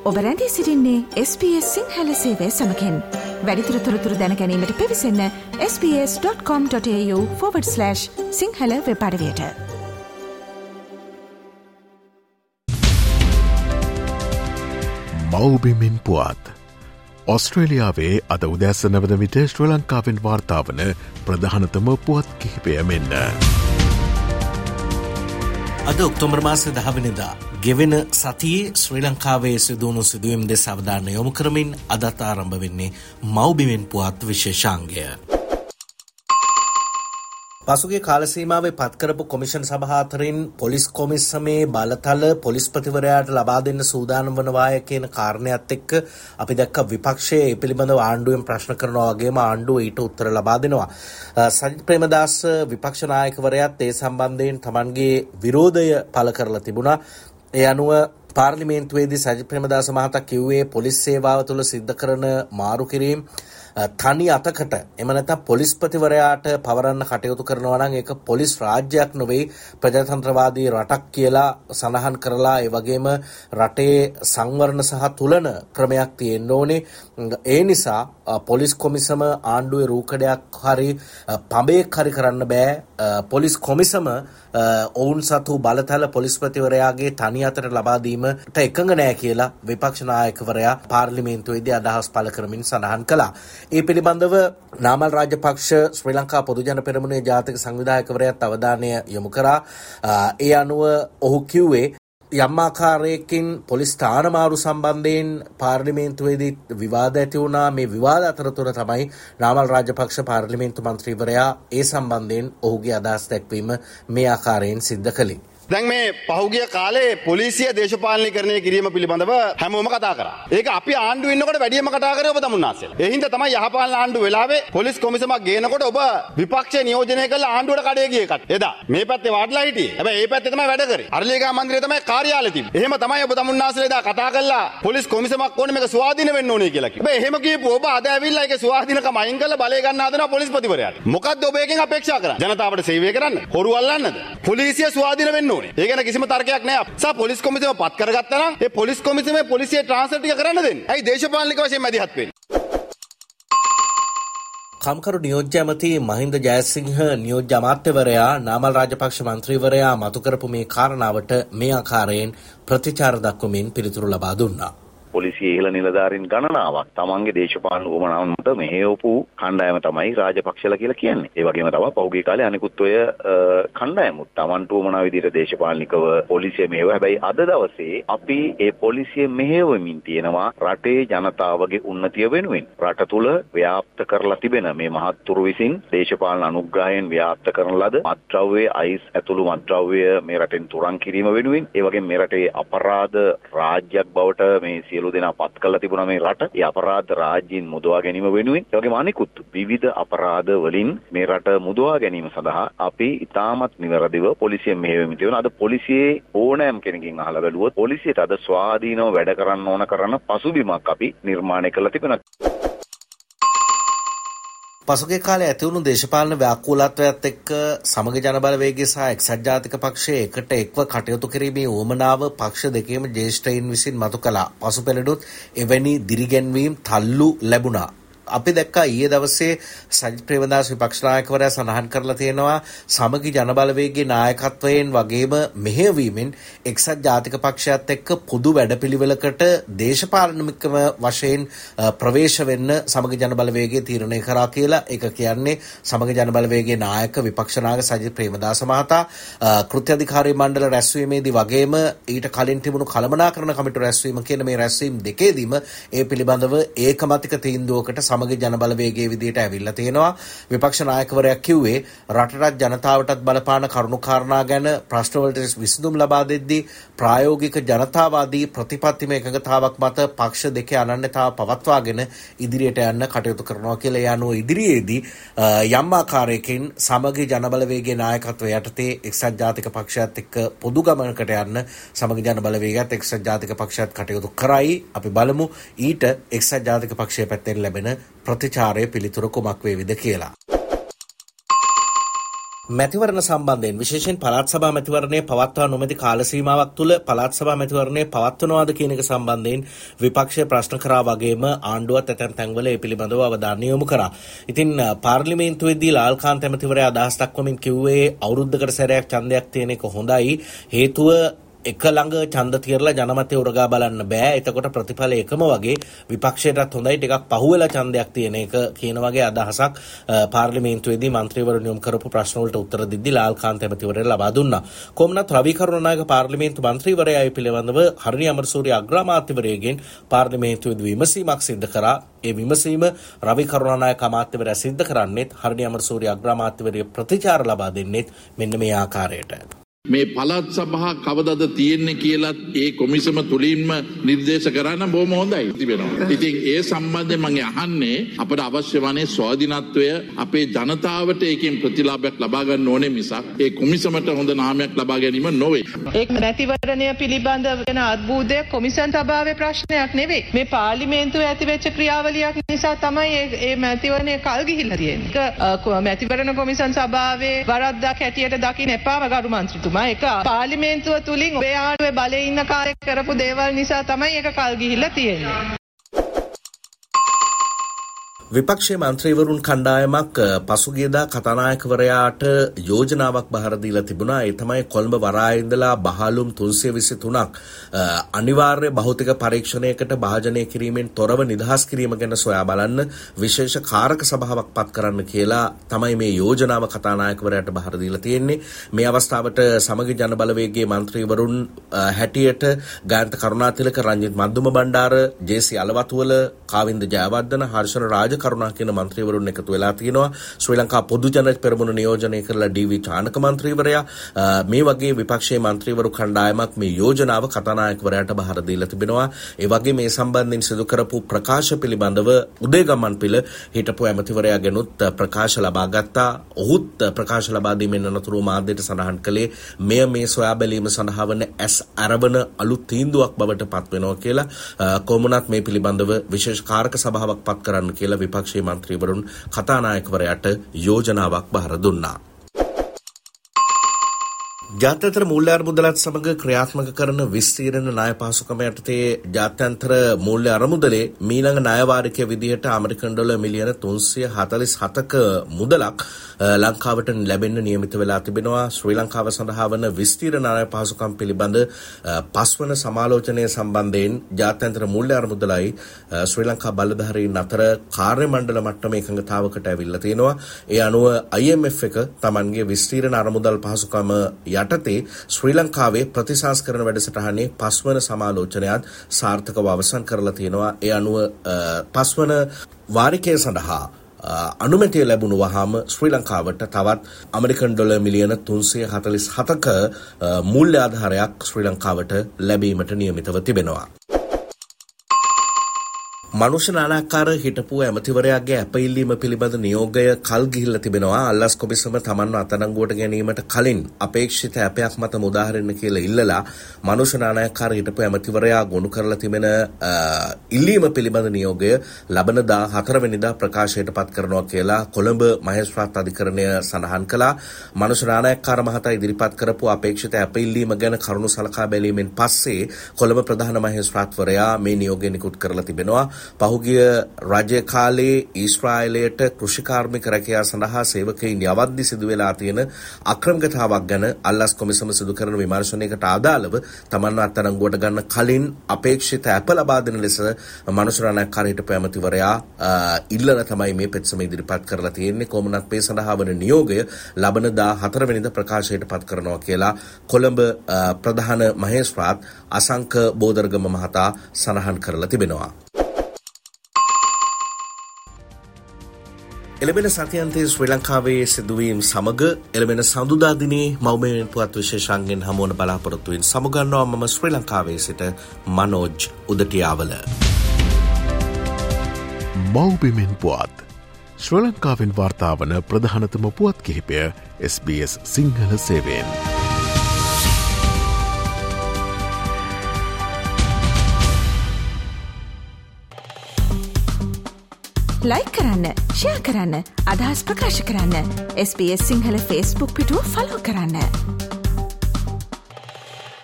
ඔබ රැඳී සිටින්නේ SBS සිංහල සේවය සමගින්. වැඩිදුර තොරතුරු දැන ගැනීමට පිවිසන්න sbs.com.au/සිංහල වෙබ් අඩවියට. මව්බිමින් පුවත්. ඔස්ට්‍රේලියාවේ අද උදැසන වන විට ශ්‍රී ලංකාවෙන් වාර්තාවන ප්‍රධානතම පුවත් කිහිපය මෙන්න. අද ඔක්තෝබර් මාසේ 10 වෙනිදා ගෙවෙන සතියේ ශ්‍රී ලංකාවේ සිදුවුණු සිදුවීම් දෙස අවධානය යොමු කරමින් අදත් ආරම්භ වෙන්නේ මව්බිමෙන් පුවත් විශේෂාංගය. පසුගිය කාල සීමාවේ පත්කරපු කොමිෂන් සභා අතරින් පොලිස් කොමිසමේ බලතල පොලිස්පතිවරයාට ලබා දෙන්න සූදානම් වනවාය කියන කාරණයත් එක්ක අපි දැක්ක විපක්ෂයේ ඒ පිළිබඳව ආණ්ඩුවෙන් ප්‍රශ්න කරනවා වගේම ආණ්ඩුව ඊට උත්තර ලබා දෙනවා. සජිත් ප්‍රේමදාස විපක්ෂ නායකවරයාත් ඒ සම්බන්ධයෙන් තමන්ගේ විරෝධය පළ කරලා තිබුණා. ඒ අනුව පාර්ලිමේන්තුවේදී සජිත් ප්‍රේමදාස මහතා කිව්වේ පොලිස් සේවාව තුළ සිද්ධ කරන මාරු කිරීම තනි අතකට එම නැත්නම් පොලිස්පතිවරයාට පවරන්න කටයුතු කරනවා නම් ඒක පොලිස් රාජ්‍යයක් නෙවෙයි ප්‍රජාතන්ත්‍රවාදී රටක් කියලා සඳහන් කරලා ඒ වගේම රටේ සංවරණ සහ තුලන ක්‍රමයක් තියෙන්න ඕනේ. ඒ නිසා පොලිස් කොමිසම ආණ්ඩුවේ රූකඩයක් හරි පඹයක් හරි කරන්න බෑ. පොලිස් කොමිසම ඔවුන් සතු බලතල පොලිස්පතිවරයාගේ තනි අතට ලබා දීමට එකඟ නෑ කියලා විපක්ෂ නායකවරයා පාර්ලිමේන්තුවේදී අදහස් පළ කරමින් සඳහන් කළා. ඒ පිළිබඳව නාමල් රාජපක්ෂ ශ්‍රී ලංකා පොදුජන පෙරමුණේ ජාතික සංවිධායකවරයාත් අවධානය යොමු කරා. ඒ අනුව ඔහු කිව්වේ යම් ආකාරයකින් පොලිස් ස්ථානමාරු සම්බන්ධයෙන් පාර්ලිමේන්තුවේදී විවාද ඇති වුණා. මේ විවාද අතරතුර තමයි නාමල් රාජපක්ෂ පාර්ලිමේන්තු මන්ත්‍රීවරයා ඒ සම්බන්ධයෙන් ඔහුගේ අදහස් දැක්වීම මේ ආකාරයෙන් සිද්ධ කළේ. දැන් මේ පහුගිය කාලේ පොලිසිය දේශපාලනීකරණය කිරීම පිළිබඳව හැමෝම කතා කරා. ඒක අපි ආණ්ඩුවේ ඉන්නකොට වැඩියම කතා කරේ ඔබ තමුන්නාසෙලා. ඒ හින්දා තමයි යහපාලන ආණ්ඩුව වෙලාවේ පොලිස් කොමිසමක් ගේනකොට ඔබ විපක්ෂය නියෝජනය කළා ආණ්ඩුවට කඩේ ගියේ කට. එදා මේ පැත්තේ වාඩිලා හිටියේ. හැබැයි මේ පැත්තේ තමයි වැඩ කරේ. අරලියගා මන්දිරේ තමයි කාර්යාලය තිබ්බේ. එහෙම තමයි ඔබ තමුන්නාසෙලා එදා කතා කළා පොලිස් කොමිසමක් ඕනේ මේක ස්වාධීන වෙන්න ඕනේ කියලා කිව්වා. හැබැයි එහෙම කියපු ඔබ අද ඇවිල්ලා ඒක ස්වාධීනකම අයින් කරලා බලය ගන්න හදනවා පොලිස්පතිවරයාට. මොකද්ද ඔබ එකෙන් අපේක්ෂා කරන්නේ? ජනතාවට සේවය කරන්න? හොරු අල්ලන්නද? පොලිසිය ස්වාධීන වෙන්න ඕනේ. ඒ ගැන කිසිම තර්කයක් නෑ. සා පොලිස් කොමිසම පත් කරගත්තා නම් ඒ පොලිස් කොමිසමේ පොලිසිය ට්‍රාන්ස්ෆර් ටික කරන්න දෙන්න. ඇයි දේශපාලනික වශයෙන් මැදිහත් වෙන්නේ? කම්කරු නියෝජ්‍ය ඇමති මහින්ද ජයසිංහ නියෝජ්‍ය අමාත්‍යවරයා නාමල් රාජපක්ෂ මන්ත්‍රීවරයා මතු කරපු මේ කාරණාවට මේ ආකාරයෙන් ප්‍රතිචාර දක්වමින් පිළිතුරු ලබා දුන්නා. පොලිසිය ඉහළ නිලධාරීන් ගණනාවක් තමන්ගේ දේශපාලන උවමනාවන් මත මෙහෙයවපු කණ්ඩායම තමයි රාජපක්ෂලා කියලා කියන්නේ. ඒ වගේම තමයි පෞද්ගලික කාලේ අනිකුත් ඔය කණ්ඩායමුත් තමන්ට උවමනා විදිහට දේශපාලනිකව පොලිසිය මෙහෙයව. හැබැයි අද දවසේ අපි ඒ පොලිසිය මෙහෙයවමින් තියෙනවා රටේ ජනතාවගේ උන්නතිය වෙනුවෙන්. රට තුල ව්‍යාප්ත කරලා තිබෙන මේ මහත්තුරු විසින් දේශපාලන අනුග්‍රහයෙන් ව්‍යාප්ත කරන ලද මත්ද්‍රව්‍ය අයිස් ඇතුළු මත්ද්‍රව්‍ය මේ රටෙන් තුරන් කිරීම වෙනුවෙන්. ඒ වගේම මේ රටේ අපරාධ රාජ්‍යයක් බවට මේ සියලු දෙනා පත් කරලා තිබුණා මේ රට. ඒ අපරාධ රාජ්‍යයෙන් මුදවා ගැනීම වෙනුවෙන් ඒ වගේම අනිකුත් විවිධ අපරාධ වලින් මේ රට මුදවා ගැනීම සඳහා අපි ඉතාමත් නිවැරදිව පොලිසිය මෙහෙයවමින් තියෙනවා. අද පොලිසියේ ඕනෑම කෙනකින් අහලා බැලුවොත් පොලිසියට අද ස්වාධීනව වැඩ කරන්න ඕන කරන පසුබිමක් අපි නිර්මාණය කරලා තිබෙනවා. පසුගිය කාලේ ඇති වුණු දේශපාලන ව්‍යාකූලත්වයත් එක්ක සමග ජන බලවේගය සහ එක්සත් ජාතික පක්ෂය එකට එක්ව කටයුතු කිරීමේ උවමනාව පක්ෂ දෙකේම ජ්‍යෙෂ්ඨයින් විසින් මතු කළා. පසුපැළඩුත් එවැනි දිරිගැන්වීම් තල්ලු ලැබුණා. අපි දැක්කා ඊයේ දවසේ සජිත් ප්‍රේමදාස විපක්ෂ නායකවරයා සඳහන් කරලා තියෙනවා සමගි ජන බලවේගයේ නායකත්වයෙන් වගේම මෙහෙයවීමෙන් එක්සත් ජාතික පක්ෂයත් එක්ක පොදු වැඩපිළිවෙලකට දේශපාලනික වශයෙන් ප්‍රවේශ වෙන්න සමගි ජන බලවේගයේ තීරණය කරා කියලා. ඒක කියන්නේ සමගි ජන බලවේගයේ නායක විපක්ෂ නායක සජිත් ප්‍රේමදාස මහතා කෘත්‍ය අධිකාරී මණ්ඩල රැස්වීමේදී වගේම ඊට කලින් තිබුණු කළමනාකරණ කමිටු රැස්වීම කියන මේ රැස්වීම් දෙකේදීම ඒ පිළිබඳව ඒකමතික තීන්දුවකට සමග ජන බලවේගයේ විදියට ඇවිල්ලා තියෙනවා. විපක්ෂ නායකවරයා කිව්වේ රටට ජනතාවටත් බලපාන කරුණු කාරණා ගැන ප්‍රශ්න වලට විසඳුම් ලබා දෙද්දී ප්‍රායෝගික ජනතාවාදී ප්‍රතිපත්තිමය එකඟතාවක් මත පක්ෂ දෙකේ අනන්‍යතාව පවත්වාගෙන ඉදිරියට යන්න කටයුතු කරනවා කියලා. ඒ අනුව ඉදිරියේදී යම් ආකාරයකින් සමග ජන බලවේගයේ නායකත්වය යටතේ එක්සත් ජාතික පක්ෂයත් එක්ක පොදු ගමනකට යන්න සමග ජන බලවේගයත් එක්සත් ජාතික පක්ෂයත් කටයුතු කරයි. අපි බලමු ඊට එක්සත් ජාතික පක්ෂය පැත්තෙන් ලැබෙන ප්‍රතිචාරය පිළිතුර කුමක් වේවිද කියලා. මැතිවරණ සම්බන්ධයෙන් විශේෂයෙන් පළාත් සභා මැතිවරණය පවත්වා නොමැති කාල සීමාවක් තුළ පළාත් සභා මැතිවරණය පවත්වනවාද කියන එක සම්බන්ධයෙන් විපක්ෂය ප්‍රශ්න කරා වගේම ආණ්ඩුවත් ඇතැම් තැන්වල ඒ පිළිබඳව අවධානය යොමු කරා. ඉතින් පාර්ලිමේන්තුවේදී ලාල්කාන්ත ඇමතිවරයා අදහස් දක්වමින් කිව්වේ අවුරුද්දකට සැරයක් ඡන්දයක් තියෙන එක හොඳයි. හේතුව එක ළඟ ඡන්ද තියරලා ජනමතය උරගා බලන්න බෑ. එතකොට ප්‍රතිඵල එකම වගේ විපක්ෂයටත් හොඳයි ටිකක් පහුවෙලා ඡන්දයක් තියෙන එක කියන වගේ අදහසක් පාර්ලිමේන්තුවේදී මන්ත්‍රීවරුන් යොමු කරපු ප්‍රශ්න වලට උත්තර දෙද්දී ලාල්කාන්ත ඇමතිවරයා ලබා දුන්නා. කොහොමනත් රවි කරුණානායක පාර්ලිමේන්තු මන්ත්‍රීවරයා ඒ පිළිබඳව හරණි අමරසූරිය අග්‍රාමාත්‍යවරයාගෙන් පාර්ලිමේන්තුවේදී විමසීමක් සිදු කරා. ඒ විමසීම රවි කරුණානායක අමාත්‍යවරයා සිද්ධ කරන්නේත් හරණි අමරසූරිය අග්‍රාමාත්‍යවරයා ප්‍රතිචාර ලබා දෙන්නේත් මෙන්න මේ ආකාරයට. මේ පළාත් සභා කවදද තියෙන්නේ කියලාත් ඒ කොමිසම තුලින්ම නිර්දේශ කරන්න බොහොම හොඳයි තිබෙනවා. ඉතින් ඒ සම්බන්ධයෙන් මම අහන්නේ අපට අවශ්‍ය වන්නේ ස්වාධීනත්වය අපේ ජනතාවට ඒකෙන් ප්‍රතිලාභයක් ලබා ගන්න ඕනේ මිසක් ඒ කොමිසමට හොඳ නාමයක් ලබා ගැනීම නොවේ. ඒක මැතිවරණය පිළිබඳ වෙන අද්භූතය කොමිසම් සභාවේ ප්‍රශ්නයක් නෙවෙයි. මේ පාර්ලිමේන්තුවේ ඇතිවෙච්ච ක්‍රියාවලියක් නිසා තමයි මේ මැතිවරණය කල් ගිහිල්ලා තියෙන්නේ. මැතිවරණ කොමිසම් සභාවේ වරද්දක් හැටියට දකින්න එපා ගරු මන්ත්‍රීතුමා. ඒක පාර්ලිමේන්තුව තුලින් ඔබේ ආණ්ඩුවේ බලේ ඉන්න කාර්ය කරපු දේවල් නිසා තමයි ඒක කල් ගිහිල්ලා තියෙන්නේ. විපක්ෂයේ මන්ත්‍රීවරුන් කණ්ඩායමක් පසුගියදා කතානායකවරයාට යෝජනාවක් බහර දීලා තිබුණා. ඒ තමයි කොළඹ වරායේ ඉඳලා බහලුම් 323ක් අනිවාර්ය භෞතික පරීක්ෂණයකට භාජනය කිරීමෙන් තොරව නිදහස් කිරීම ගැන සොයා බලන්න විශේෂ කාරක සභාවක් පත් කරන්න කියලා තමයි මේ යෝජනාව කතානායකවරයාට බහර දීලා තියෙන්නේ. මේ අවස්ථාවට සමගි ජන බලවේගයේ මන්ත්‍රීවරුන් හැටියට ගායන්ත කරුණාතිලක, රංජිත් මද්දුම බණ්ඩාර, ජේ.සී. අලවතුවල, කාවින්ද ජයවර්ධන, හර්ෂණ රාජ කරුණා කියන මන්ත්‍රීවරුන් එකතු වෙලා තියෙනවා. ශ්‍රී ලංකා පොදු ජන පෙරමුණ නියෝජනය කරලා ඩී.වී. චානක මන්ත්‍රීවරයා මේ වගේ විපක්ෂයේ මන්ත්‍රීවරු කණ්ඩායමක් මේ යෝජනාව කතානායකවරයාට බහර දීලා තිබෙනවා. ඒ වගේ මේ සම්බන්ධයෙන් සිදු කරපු ප්‍රකාශ පිළිබඳව උදේගම්මන්පිල හිටපු ඇමතිවරයාගෙනුත් ප්‍රකාශ ලබා ගත්තා. ඔහුත් ප්‍රකාශ ලබා දීමෙන් අනතුරුව මාධ්‍යට සඳහන් කළේ මෙය මේ සොයා බැලීම සඳහා වන ඇස් අරවන අලුත් තීන්දුවක් බවට පත් වෙනවා කියලා. කොමුණත් මේ පිළිබඳව විශේෂ කාරක සභාවක් පත් කරන්න කියලා විපක්ෂයේ මන්ත්‍රීවරුන් කතානායකවරයාට යෝජනාවක් බහර දුන්නා. ජාත්‍යන්තර මූල්‍ය අරමුදලත් සමග ක්‍රියාත්මක කරන විස්තීර්ණ ණය පහසුකම යටතේ ජාත්‍යන්තර මූල්‍ය අරමුදලේ මීළඟ ණය වාරිකය විදිහට ඇමරිකන් ඩොලර් මිලියන 347ක මුදලක් ලංකාවට ලැබෙන්න නියමිත වෙලා තිබෙනවා. ශ්‍රී ලංකාව සඳහා වන විස්තීර්ණ ණය පහසුකම් පිළිබඳ පස්වන සමාලෝචනය සම්බන්ධයෙන් ජාත්‍යන්තර මූල්‍ය අරමුදලයි ශ්‍රී ලංකා බලධාරීන් අතර කාර්ය මණ්ඩල මට්ටමේ එකඟතාවකට ඇවිල්ලා තියෙනවා. ඒ අනුව IMF එක Tamanගේ විස්තීර්ණ අරමුදල් පහසුකම යටතේ ශ්‍රී ලංකාවේ ප්‍රතිසංස්කරණ වැඩසටහනේ පස්වන සමාලෝචනයත් සාර්ථකව අවසන් කරලා තියෙනවා. ඒ අනුව පස්වන වාරිකය සඳහා අනුමැතිය ලැබුණු වහාම ශ්‍රී ලංකාවට තවත් ඇමරිකන් ඩොලර් මිලියන 347ක මූල්‍ය ආධාරයක් ශ්‍රී ලංකාවට ලැබීමට නියමිතව තිබෙනවා. මනුෂ්‍ය නානාකාර හිටපු ඇමතිවරයාගේ අපඉල්ලීම පිළිබඳ නියෝගය කල් ගිහිල්ලා තිබෙනවා. අල්ලස් කොමිසම තමන්ව අත්අඩංගුවට ගැනීමට කලින් අපේක්ෂිත ඇපයක් මත මුදාහරින්න කියලා ඉල්ලලා මනුෂ්‍ය නානාකාර හිටපු ඇමතිවරයා ගොනු කරලා තිබෙන ඉල්ලීම පිළිබඳ නියෝගය ලබන 14 වෙනිදා ප්‍රකාශයට පත් කරනවා කියලා කොළඹ මහේස්ත්‍රාත් අධිකරණය සඳහන් කළා. මනුෂ්‍ය නානාකාර මහතා ඉදිරිපත් කරපු අපේක්ෂිත අපඉල්ලීම ගැන කරුණු සලකා බැලීමෙන් පස්සේ කොළඹ ප්‍රධාන මහේස්ත්‍රාත්වරයා මේ නියෝගය නිකුත් කරලා තිබෙනවා. පහුගිය රජ කාලේ ඊශ්‍රායලයට කෘෂිකාර්මික රැකියාව සඳහා සේවකයින් යවද්දි සිදු වෙලා තියෙන අක්‍රමිකතාවක් ගැන අල්ලස් කොමිසම සිදු කරන විමර්ශනයකට අදාළව තමන්ව අත්අඩංගුවට ගන්න කලින් අපේක්ෂිත අප ලබා දෙන ලෙස මනුෂ්‍ය නානාකාර හිටපු ඇමතිවරයා ඉල්ලන තමයි මේ පෙත්සම ඉදිරිපත් කරලා තියෙන්නේ. කොමුණත් මේ සඳහා වන නියෝගය ලබන 14 වෙනිදා ප්‍රකාශයට පත් කරනවා කියලා කොළඹ ප්‍රධාන මහේස්ත්‍රාත් අසංක බෝදර්ගම මහතා සඳහන් කරලා තිබෙනවා. එළඹෙන සතියන්තයේ ශ්‍රී ලංකාවේ සිදුවීම් සමග එළඹෙන සඳුදා දිනේ මව්බිමෙන් පුවත් විශේෂාංගෙන් හමුවන බලාපොරොත්තුවෙන් සමුගන්නවා. මම ශ්‍රී ලංකාවේ සිට මනෝජ් උදටියාවල. මව්බිමෙන් පුවත් ශ්‍රී ලංකාවෙන් වාර්තා වන ප්‍රධානතම පුවත් කිහිපය SBS සිංහල සේවයෙන්. ලයික් කරන්න, ෂෙයා කරන්න, අදහස් ප්‍රකාශ කරන්න. SBS සිංහල Facebook පිටුව ෆලෝ කරන්න.